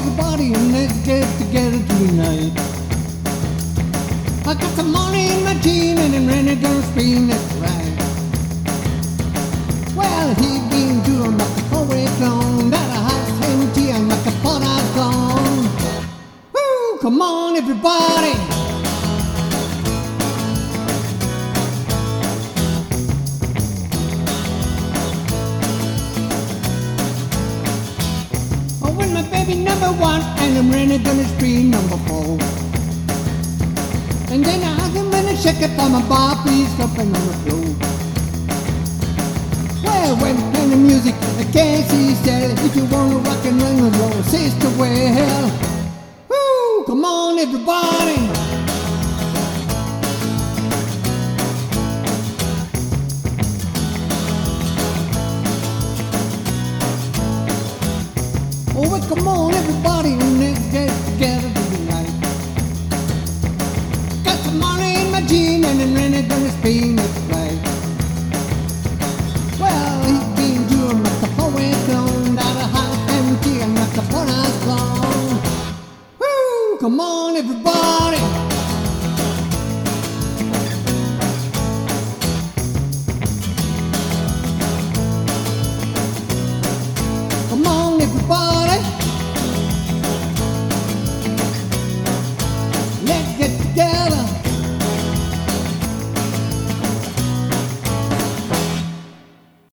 everybody, and let's get together tonight. I got some money in my jeans and I'm ready to scream, that's right. Well, he been doing like a four-way clone, that a house empty and like a pot out gone. Woo, come on everybody. Oh, when my baby number one and I'm ready to scream number four. And then I hug him and I shake it for my Bobby's jumping on the floor. Well, when playing the music, I can't see tell if you wanna rock and roll, sister, well, woo, come on everybody. Oh, well, come on everybody.